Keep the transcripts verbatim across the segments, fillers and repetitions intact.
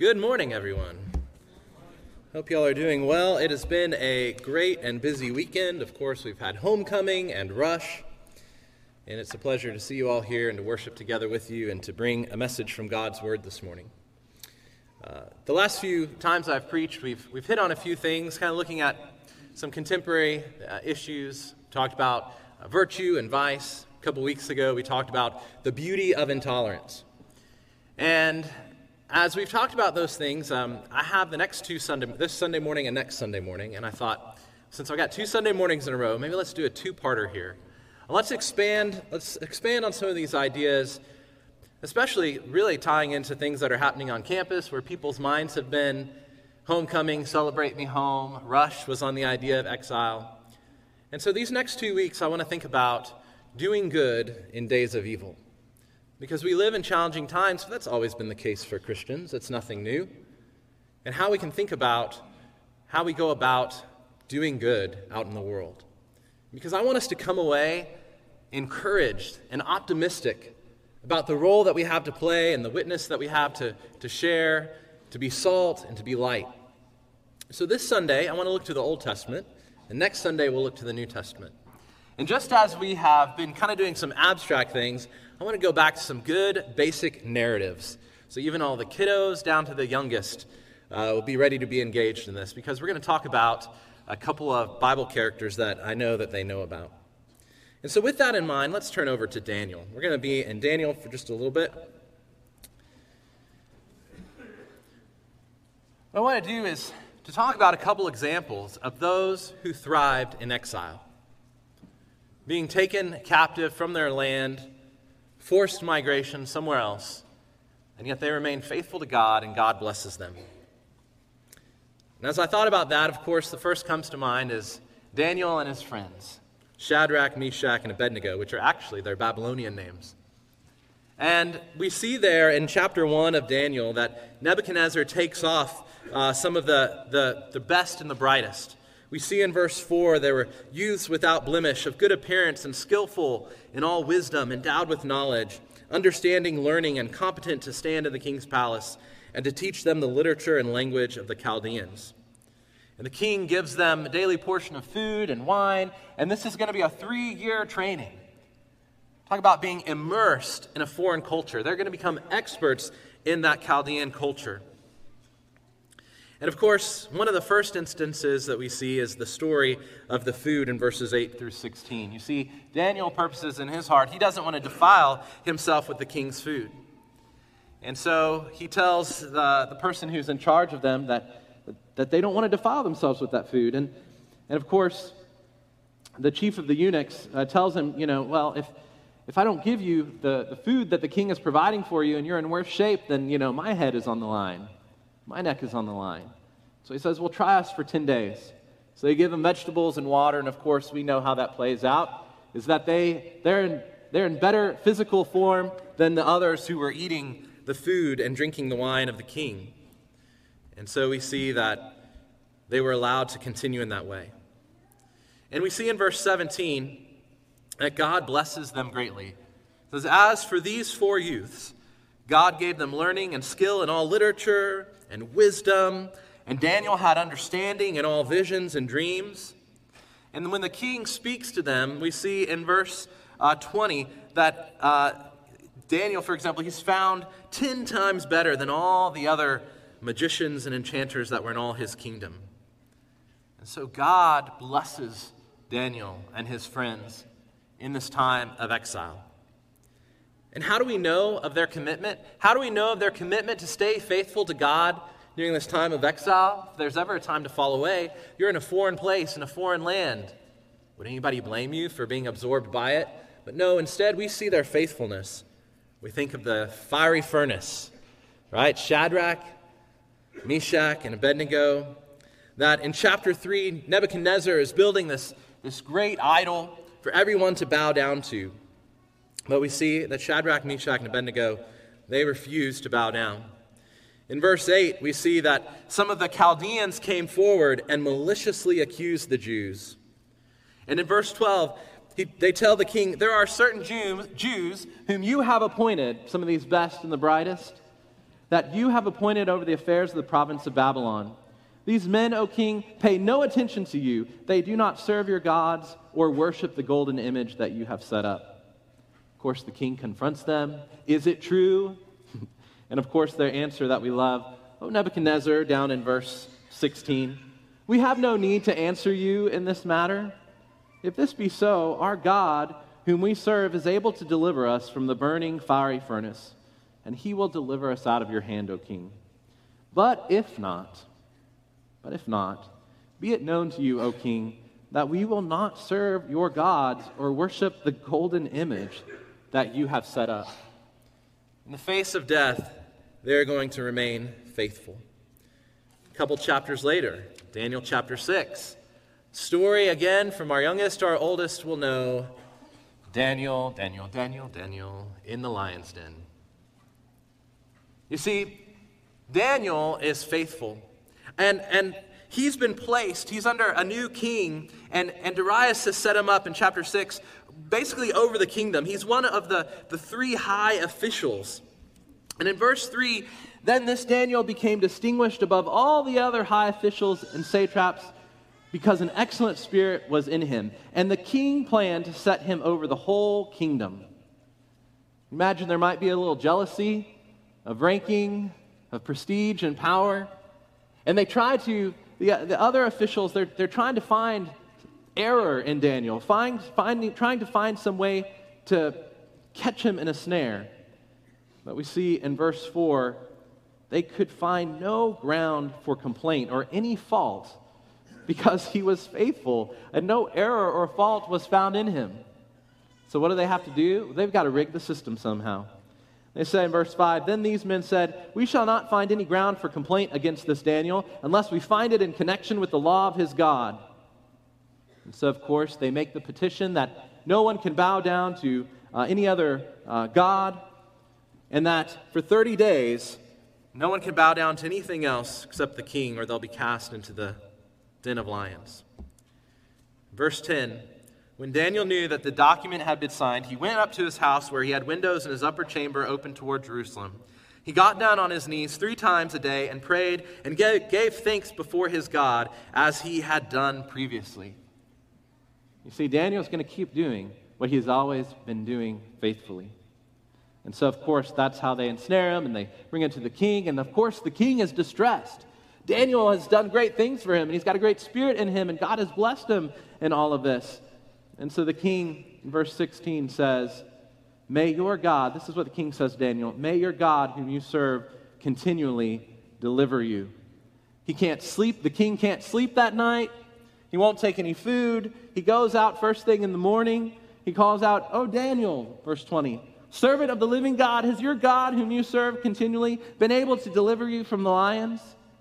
Good morning, everyone. Hope y'all are doing well. It has been a great and busy weekend. Of course, we've had homecoming and rush, and it's a pleasure to see you all here and to worship together with you and to bring a message from God's Word this morning. Uh, the last few times I've preached, we've we've hit on a few things, kind of looking at some contemporary uh, issues. Talked about uh, virtue and vice. A couple weeks ago, we talked about the beauty of intolerance. And as we've talked about those things, um, I have the next two Sunday, this Sunday morning and next Sunday morning, and I thought, since I've got two Sunday mornings in a row, maybe let's do a two-parter here. And let's expand, let's expand on some of these ideas, especially really tying into things that are happening on campus, where people's minds have been homecoming, celebrate me home, rush was on the idea of exile. And so these next two weeks, I want to think about doing good in days of evil. Because we live in challenging times, that's always been the case for Christians. It's nothing new. And how we can think about how we go about doing good out in the world. Because I want us to come away encouraged and optimistic about the role that we have to play and the witness that we have to, to share, to be salt and to be light. So this Sunday, I want to look to the Old Testament, and next Sunday we'll look to the New Testament. And just as we have been kind of doing some abstract things, I want to go back to some good basic narratives. So even all the kiddos down to the youngest uh, will be ready to be engaged in this, because we're going to talk about a couple of Bible characters that I know that they know about. And so with that in mind, let's turn over to Daniel. We're going to be in Daniel for just a little bit. What I want to do is to talk about a couple examples of those who thrived in exile. Being taken captive from their land, forced migration somewhere else, and yet they remain faithful to God, and God blesses them. And as I thought about that, of course, the first comes to mind is Daniel and his friends, Shadrach, Meshach, and Abednego, which are actually their Babylonian names. And we see there in chapter one of Daniel that Nebuchadnezzar takes off uh, some of the, the, the best and the brightest. We see in verse four, there were youths without blemish, of good appearance and skillful in all wisdom, endowed with knowledge, understanding, learning, and competent to stand in the king's palace and to teach them the literature and language of the Chaldeans. And the king gives them a daily portion of food and wine, and this is going to be a three-year training. Talk about being immersed in a foreign culture. They're going to become experts in that Chaldean culture. And of course, one of the first instances that we see is the story of the food in verses eight through sixteen. You see, Daniel purposes in his heart, he doesn't want to defile himself with the king's food. And so he tells the, the person who's in charge of them that, that they don't want to defile themselves with that food. And, and of course, the chief of the eunuchs uh, tells him, you know, well, if if I don't give you the, the food that the king is providing for you and you're in worse shape, then, you know, my head is on the line. My neck is on the line. So he says, well, try us for ten days. So they give him vegetables and water, and of course we know how that plays out, is that they, they're in, they're in better physical form than the others who were eating the food and drinking the wine of the king. And so we see that they were allowed to continue in that way. And we see in verse seventeen that God blesses them greatly. It says, as for these four youths, God gave them learning and skill in all literature and wisdom, and Daniel had understanding in all visions and dreams. And when the king speaks to them, we see in verse uh, twenty that uh, Daniel, for example, he's found ten times better than all the other magicians and enchanters that were in all his kingdom. And so God blesses Daniel and his friends in this time of exile. And how do we know of their commitment? How do we know of their commitment to stay faithful to God during this time of exile? If there's ever a time to fall away, you're in a foreign place, in a foreign land. Would anybody blame you for being absorbed by it? But no, instead we see their faithfulness. We think of the fiery furnace, right? Shadrach, Meshach, and Abednego. That in chapter three, Nebuchadnezzar is building this, this great idol for everyone to bow down to. But we see that Shadrach, Meshach, and Abednego, they refuse to bow down. In verse eight, we see that some of the Chaldeans came forward and maliciously accused the Jews. And in verse twelve, he, they tell the king, there are certain Jews, Jews whom you have appointed, some of these best and the brightest, that you have appointed over the affairs of the province of Babylon. These men, O king, pay no attention to you. They do not serve your gods or worship the golden image that you have set up. Of course, the king confronts them. Is it true? And of course, their answer that we love, O Nebuchadnezzar, down in verse sixteen, we have no need to answer you in this matter. If this be so, our God, whom we serve, is able to deliver us from the burning fiery furnace, and he will deliver us out of your hand, O king. But if not, but if not, be it known to you, O king, that we will not serve your gods or worship the golden image that you have set up. In the face of death, they're going to remain faithful. A couple chapters later, Daniel chapter six. Story again from our youngest to our oldest will know. Daniel, Daniel, Daniel, Daniel in the lion's den. You see, Daniel is faithful. And and he's been placed, he's under a new king, and, and Darius has set him up in chapter six, basically over the kingdom. He's one of the, the three high officials. And in verse three, then this Daniel became distinguished above all the other high officials and satraps because an excellent spirit was in him. And the king planned to set him over the whole kingdom. Imagine there might be a little jealousy of ranking, of prestige and power. And they try to, the, the other officials, they're, they're trying to find error in Daniel, find, finding, trying to find some way to catch him in a snare. But we see in verse four, they could find no ground for complaint or any fault because he was faithful and no error or fault was found in him. So what do they have to do? They've got to rig the system somehow. They say in verse five, then these men said, we shall not find any ground for complaint against this Daniel unless we find it in connection with the law of his God. And so, of course, they make the petition that no one can bow down to uh, any other uh, God, and that for thirty days, no one can bow down to anything else except the king, or they'll be cast into the den of lions. Verse ten, when Daniel knew that the document had been signed, he went up to his house where he had windows in his upper chamber open toward Jerusalem. He got down on his knees three times a day and prayed and gave, gave thanks before his God as he had done previously. You see, Daniel's going to keep doing what he's always been doing faithfully. And so, of course, that's how they ensnare him, and they bring him to the king. And, of course, the king is distressed. Daniel has done great things for him, and he's got a great spirit in him, and God has blessed him in all of this. And so the king, in verse sixteen, says, may your God, this is what the king says to Daniel, may your God, whom you serve, continually deliver you. He can't sleep. The king can't sleep that night. He won't take any food. He goes out first thing in the morning. He calls out, oh, Daniel, verse twenty, servant of the living God, has your God, whom you serve continually, been able to deliver you from the lions?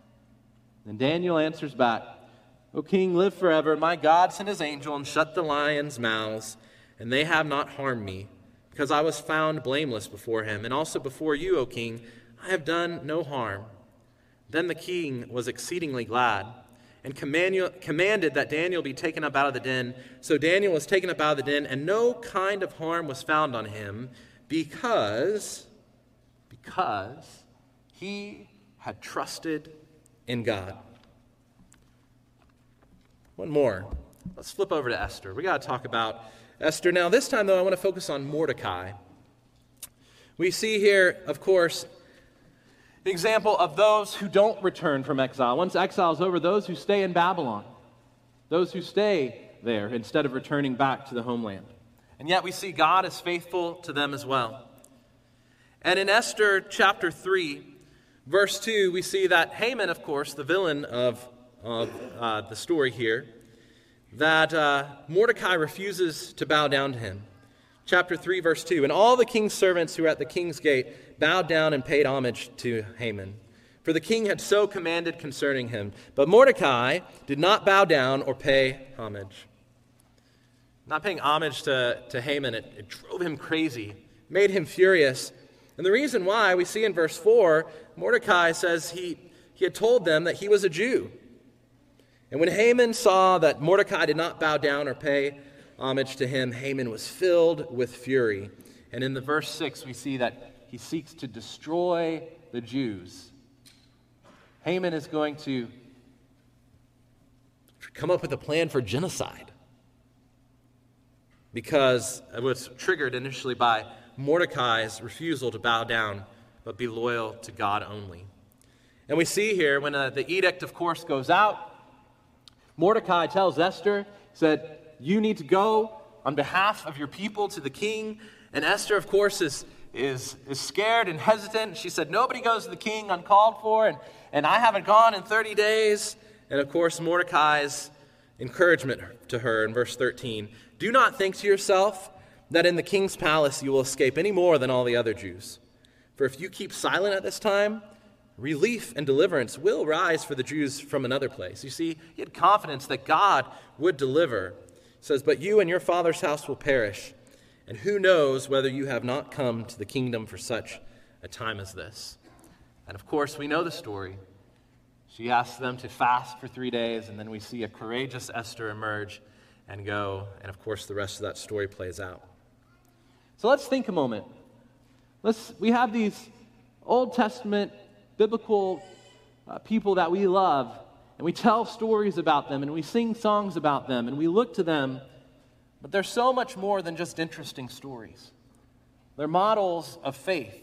And Daniel answers back, O king, live forever. My God sent his angel and shut the lions' mouths, and they have not harmed me, because I was found blameless before him, and also before you, O king. I have done no harm. Then the king was exceedingly glad, and commanded that Daniel be taken up out of the den. So Daniel was taken up out of the den, and no kind of harm was found on him, because, because he had trusted in God. One more. Let's flip over to Esther. We got to talk about Esther. Now, this time, though, I want to focus on Mordecai. We see here, of course, the example of those who don't return from exile. Once exile is over, those who stay in Babylon, those who stay there instead of returning back to the homeland. And yet we see God is faithful to them as well. And in Esther chapter three, verse two, we see that Haman, of course, the villain of, of uh, the story here, that uh, Mordecai refuses to bow down to him. Chapter three, verse two, and all the king's servants who were at the king's gate bowed down and paid homage to Haman, for the king had so commanded concerning him. But Mordecai did not bow down or pay homage. Not paying homage to, to Haman, it, it drove him crazy, made him furious. And the reason why, we see in verse four, Mordecai says he, he had told them that he was a Jew. And when Haman saw that Mordecai did not bow down or pay homage to him, Haman was filled with fury. And in the verse six, we see that he seeks to destroy the Jews. Haman is going to come up with a plan for genocide because it was triggered initially by Mordecai's refusal to bow down but be loyal to God only. And we see here when uh, the edict, of course, goes out, Mordecai tells Esther, said, you need to go on behalf of your people to the king. And Esther, of course, is, is, is scared and hesitant. She said, nobody goes to the king uncalled for, and, and I haven't gone in thirty days. And, of course, Mordecai's encouragement to her in verse thirteen, do not think to yourself that in the king's palace you will escape any more than all the other Jews. For if you keep silent at this time, relief and deliverance will rise for the Jews from another place. You see, he had confidence that God would deliver. He says, but you and your father's house will perish. And who knows whether you have not come to the kingdom for such a time as this. And of course, we know the story. She asks them to fast for three days, and then we see a courageous Esther emerge and go. And of course, the rest of that story plays out. So let's think a moment. Let's. We have these Old Testament biblical uh, people that we love, and we tell stories about them, and we sing songs about them, and we look to them. But they're so much more than just interesting stories. They're models of faith.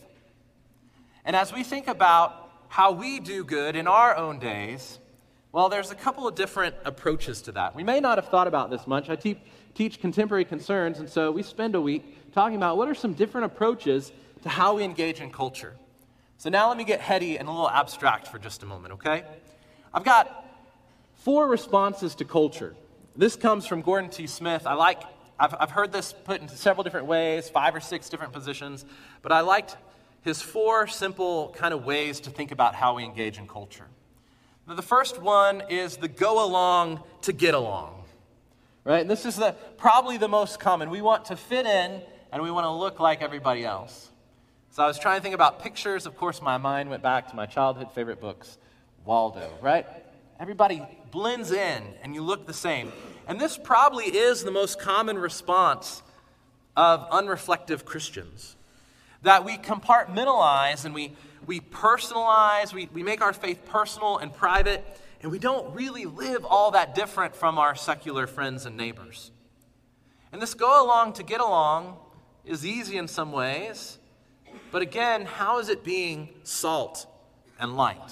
And as we think about how we do good in our own days, well, there's a couple of different approaches to that. We may not have thought about this much. I te- teach contemporary concerns, and so we spend a week talking about what are some different approaches to how we engage in culture. So now let me get heady and a little abstract for just a moment, okay? I've got four responses to culture. This comes from Gordon T. Smith. I like, I've, I've heard this put into several different ways, five or six different positions, but I liked his four simple kind of ways to think about how we engage in culture. Now, the first one is the go along to get along, right? And this is the, probably the most common. We want to fit in and we want to look like everybody else. So I was trying to think about pictures. Of course, my mind went back to my childhood favorite books, Waldo, right? Everybody blends in and you look the same. And this probably is the most common response of unreflective Christians. That we compartmentalize and we, we personalize, we, we make our faith personal and private, and we don't really live all that different from our secular friends and neighbors. And this go along to get along is easy in some ways, but again, how is it being salt and light?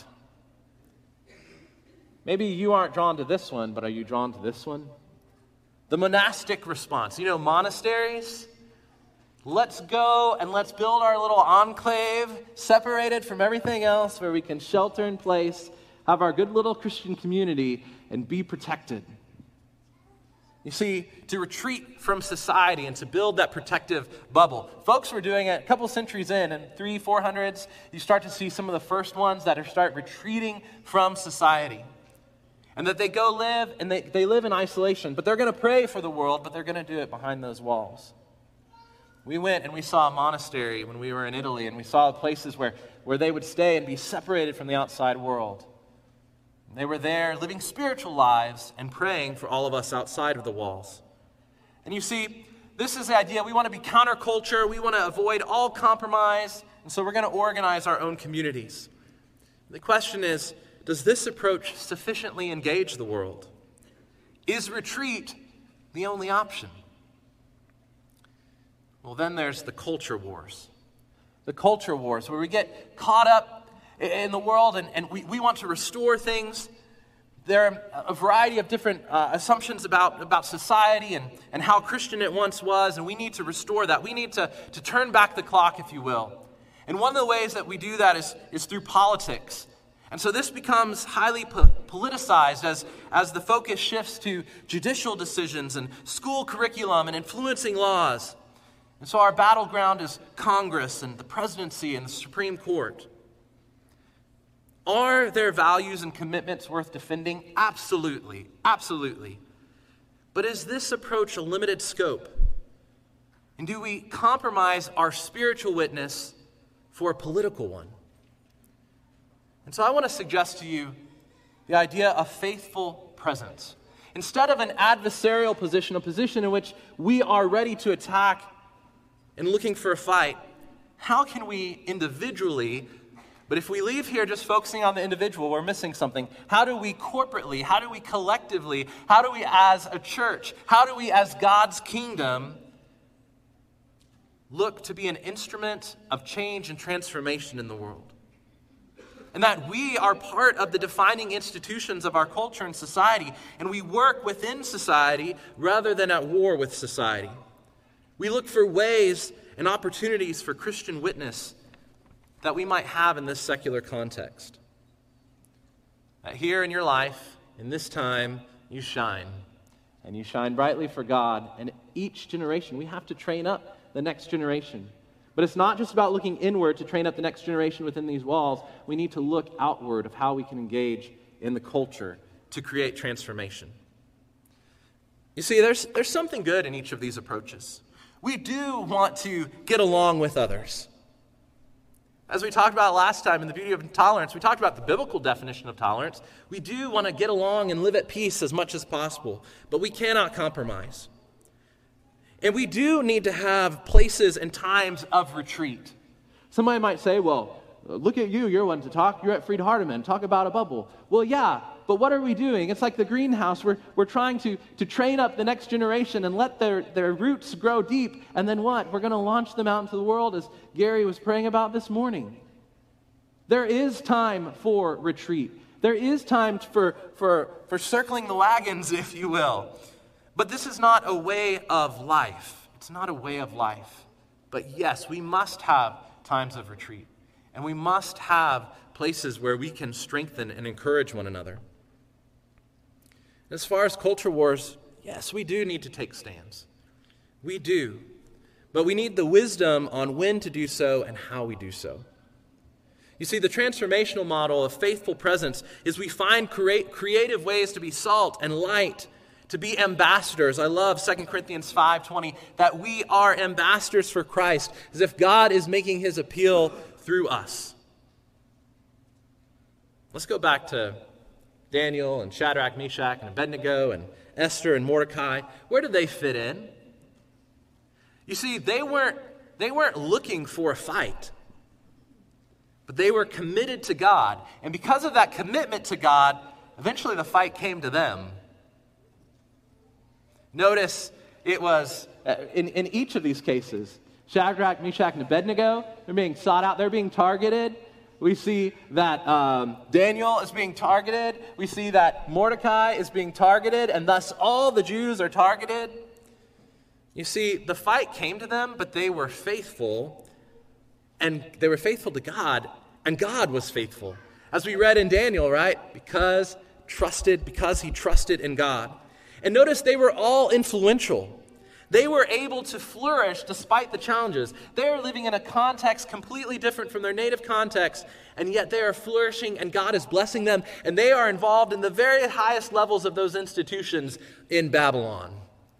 Maybe you aren't drawn to this one, but are you drawn to this one? The monastic response. You know, monasteries? Let's go and let's build our little enclave, separated from everything else, where we can shelter in place, have our good little Christian community, and be protected. You see, to retreat from society and to build that protective bubble. Folks were doing it a couple centuries in, in three, four hundreds, you start to see some of the first ones that are start retreating from society. And that they go live, and they, they live in isolation, but they're going to pray for the world, but they're going to do it behind those walls. We went and we saw a monastery when we were in Italy, and we saw places where, where they would stay and be separated from the outside world. They were there living spiritual lives and praying for all of us outside of the walls. And you see, this is the idea. We want to be counterculture. We want to avoid all compromise. And so we're going to organize our own communities. The question is, does this approach sufficiently engage the world? Is retreat the only option? Well, then there's the culture wars. The culture wars, where we get caught up in the world and, and we, we want to restore things. There are a variety of different uh, assumptions about, about society and, and how Christian it once was, and we need to restore that. We need to, to turn back the clock, if you will. And one of the ways that we do that is, is through politics. And so this becomes highly po- politicized as, as the focus shifts to judicial decisions and school curriculum and influencing laws. And so our battleground is Congress and the presidency and the Supreme Court. Are their values and commitments worth defending? Absolutely, absolutely. But is this approach a limited scope? And do we compromise our spiritual witness for a political one? And so I want to suggest to you the idea of faithful presence. Instead of an adversarial position, a position in which we are ready to attack and looking for a fight, how can we individually, but if we leave here just focusing on the individual, we're missing something. How do we corporately, how do we collectively, how do we as a church, how do we as God's kingdom look to be an instrument of change and transformation in the world? And that we are part of the defining institutions of our culture and society, and we work within society rather than at war with society. We look for ways and opportunities for Christian witness that we might have in this secular context. That here in your life, in this time, you shine. And you shine brightly for God. And each generation, we have to train up the next generation. But it's not just about looking inward to train up the next generation within these walls. We need to look outward of how we can engage in the culture to create transformation. You see, there's, there's something good in each of these approaches. We do want to get along with others. As we talked about last time in the beauty of tolerance, we talked about the biblical definition of tolerance. We do want to get along and live at peace as much as possible, but we cannot compromise. And we do need to have places and times of retreat. Somebody might say, well, look at you, you're one to talk. You're at Freed Hardeman, talk about a bubble. Well, yeah, but what are we doing? It's like the greenhouse. We're, we're trying to, to train up the next generation and let their, their roots grow deep. And then what? We're going to launch them out into the world, as Gary was praying about this morning. There is time for retreat. There is time for, for, for circling the wagons, if you will. But this is not a way of life. It's not a way of life. But yes, we must have times of retreat. And we must have places where we can strengthen and encourage one another. As far as culture wars, yes, we do need to take stands. We do. But we need the wisdom on when to do so and how we do so. You see, the transformational model of faithful presence is we find create, creative ways to be salt and light, to be ambassadors. I love Second Corinthians five twenty, that we are ambassadors for Christ, as if God is making his appeal through us. Let's go back to Daniel and Shadrach, Meshach, and Abednego, and Esther and Mordecai. Where did they fit in? You see, they weren't, they weren't looking for a fight, but they were committed to God. And because of that commitment to God, eventually the fight came to them. Notice it was, uh, in, in each of these cases, Shadrach, Meshach, and Abednego, they're being sought out, they're being targeted. We see that um, Daniel is being targeted. We see that Mordecai is being targeted, and thus all the Jews are targeted. You see, the fight came to them, but they were faithful, and they were faithful to God, and God was faithful. As we read in Daniel, right? Because trusted, because he trusted in God. And notice they were all influential. They were able to flourish despite the challenges. They are living in a context completely different from their native context, and yet they are flourishing, and God is blessing them, and they are involved in the very highest levels of those institutions in Babylon.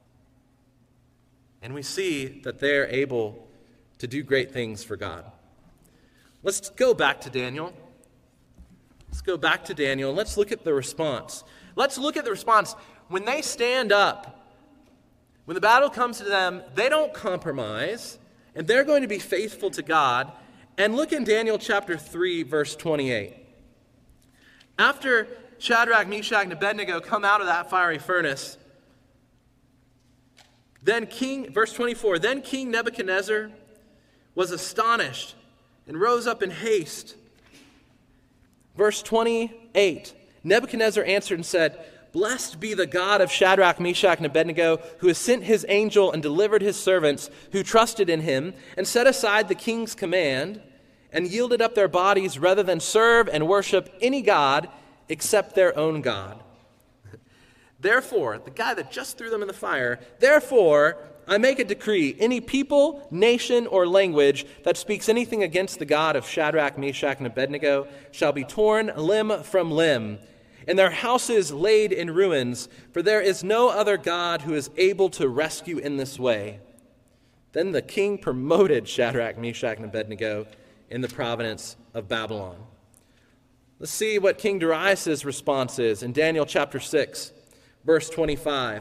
And we see that they're able to do great things for God. Let's go back to Daniel. Let's go back to Daniel, and let's look at the response. Let's look at the response. When they stand up, when the battle comes to them, they don't compromise, and they're going to be faithful to God. And look in Daniel chapter three, verse twenty-eight. After Shadrach, Meshach, and Abednego come out of that fiery furnace, then King, verse twenty-four, then King Nebuchadnezzar was astonished and rose up in haste. Verse twenty-eight, Nebuchadnezzar answered and said, "Blessed be the God of Shadrach, Meshach, and Abednego, who has sent his angel and delivered his servants who trusted in him, and set aside the king's command, and yielded up their bodies rather than serve and worship any god except their own God. Therefore," the guy that just threw them in the fire, "therefore I make a decree, any people, nation, or language that speaks anything against the God of Shadrach, Meshach, and Abednego shall be torn limb from limb, and their houses laid in ruins, for there is no other God who is able to rescue in this way." Then the king promoted Shadrach, Meshach, and Abednego in the province of Babylon. Let's see what King Darius' response is in Daniel chapter six, verse twenty-five.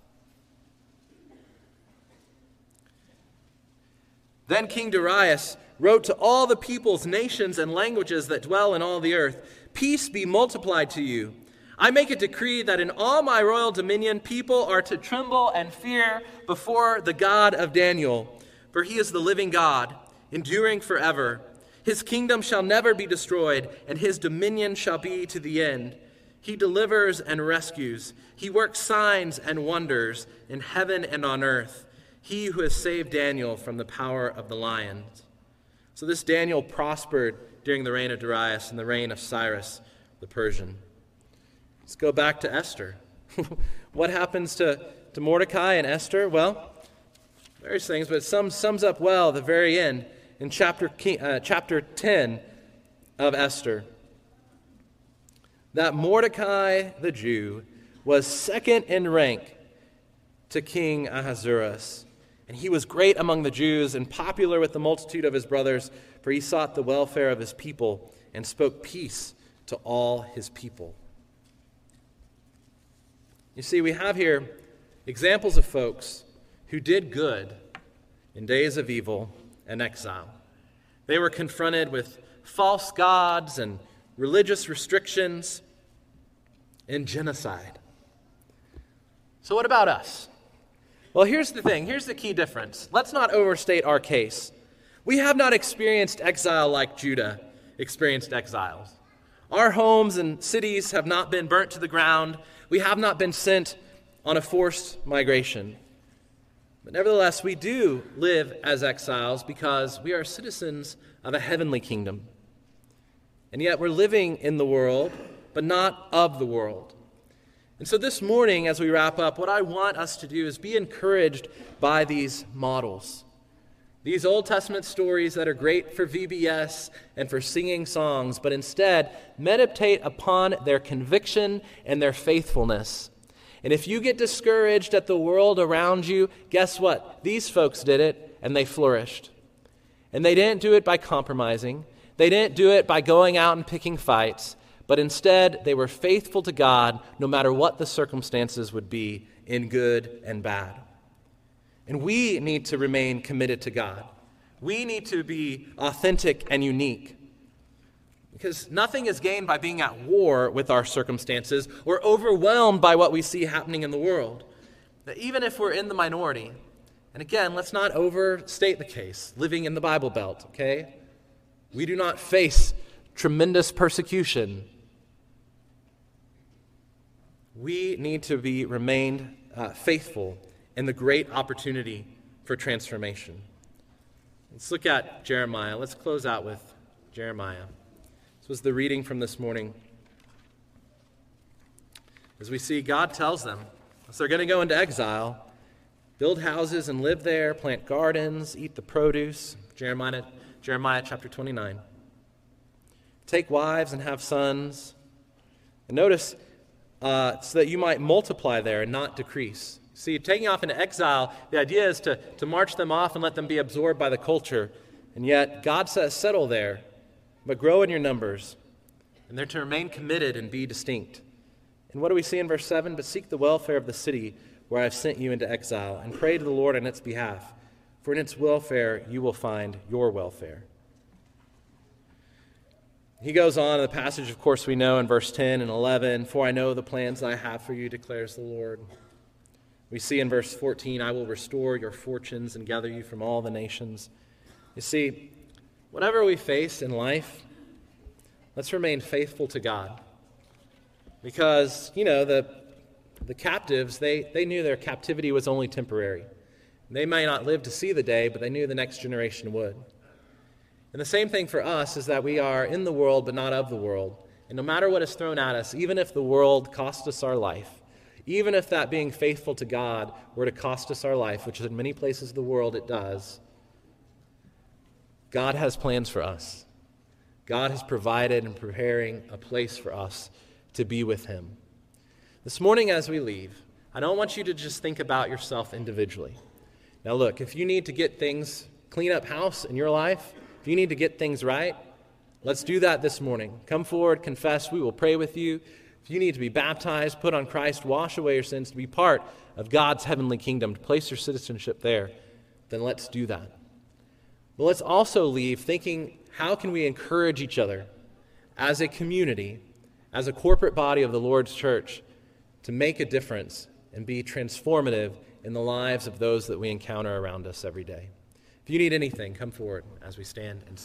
"Then King Darius wrote to all the peoples, nations, and languages that dwell in all the earth, peace be multiplied to you. I make a decree that in all my royal dominion people are to tremble and fear before the God of Daniel, for he is the living God, enduring forever. His kingdom shall never be destroyed, and his dominion shall be to the end. He delivers and rescues. He works signs and wonders in heaven and on earth. He who has saved Daniel from the power of the lions. So this Daniel prospered during the reign of Darius and the reign of Cyrus the Persian. Let's go back to Esther. What happens to, to Mordecai and Esther? Well, various things, but it sums, sums up well at the very end in chapter, uh, chapter ten of Esther. That Mordecai the Jew was second in rank to King Ahasuerus. And he was great among the Jews and popular with the multitude of his brothers, for he sought the welfare of his people and spoke peace to all his people. You see, we have here examples of folks who did good in days of evil and exile. They were confronted with false gods and religious restrictions and genocide. So what about us? Well, here's the thing. Here's the key difference. Let's not overstate our case. We have not experienced exile like Judah experienced exiles. Our homes and cities have not been burnt to the ground. We have not been sent on a forced migration. But nevertheless, we do live as exiles because we are citizens of a heavenly kingdom. And yet we're living in the world, but not of the world. And so this morning, as we wrap up, what I want us to do is be encouraged by these models. These Old Testament stories that are great for V B S and for singing songs, but instead meditate upon their conviction and their faithfulness. And if you get discouraged at the world around you, guess what? These folks did it, and they flourished. And they didn't do it by compromising. They didn't do it by going out and picking fights. But instead, they were faithful to God no matter what the circumstances would be, in good and bad. And we need to remain committed to God. We need to be authentic and unique. Because nothing is gained by being at war with our circumstances or overwhelmed by what we see happening in the world. That even if we're in the minority, and again, let's not overstate the case, living in the Bible Belt, okay? We do not face tremendous persecution. We need to be remained uh, faithful in the great opportunity for transformation. Let's look at Jeremiah. Let's close out with Jeremiah. This was the reading from this morning. As we see, God tells them, as they're going to go into exile, build houses and live there, plant gardens, eat the produce. Jeremiah, Jeremiah chapter twenty-nine. Take wives and have sons. And notice, uh, so that you might multiply there and not decrease. See, taking off into exile, the idea is to, to march them off and let them be absorbed by the culture. And yet, God says, settle there, but grow in your numbers. And they're to remain committed and be distinct. And what do we see in verse seven? But seek the welfare of the city where I have sent you into exile, and pray to the Lord on its behalf. For in its welfare you will find your welfare. He goes on in the passage, of course, we know in verse ten and eleven, for I know the plans I have for you, declares the Lord. We see in verse fourteen, I will restore your fortunes and gather you from all the nations. You see, whatever we face in life, let's remain faithful to God. Because, you know, the the captives, they, they knew their captivity was only temporary. They may not live to see the day, but they knew the next generation would. And the same thing for us is that we are in the world, but not of the world. And no matter what is thrown at us, even if the world costs us our life, even if that being faithful to God were to cost us our life, which in many places of the world it does, God has plans for us. God has provided and preparing a place for us to be with him. This morning as we leave, I don't want you to just think about yourself individually. Now look, if you need to get things, clean up house in your life, if you need to get things right, let's do that this morning. Come forward, confess, we will pray with you. If you need to be baptized, put on Christ, wash away your sins, to be part of God's heavenly kingdom, to place your citizenship there, then let's do that. But let's also leave thinking, how can we encourage each other as a community, as a corporate body of the Lord's church, to make a difference and be transformative in the lives of those that we encounter around us every day. If you need anything, come forward as we stand and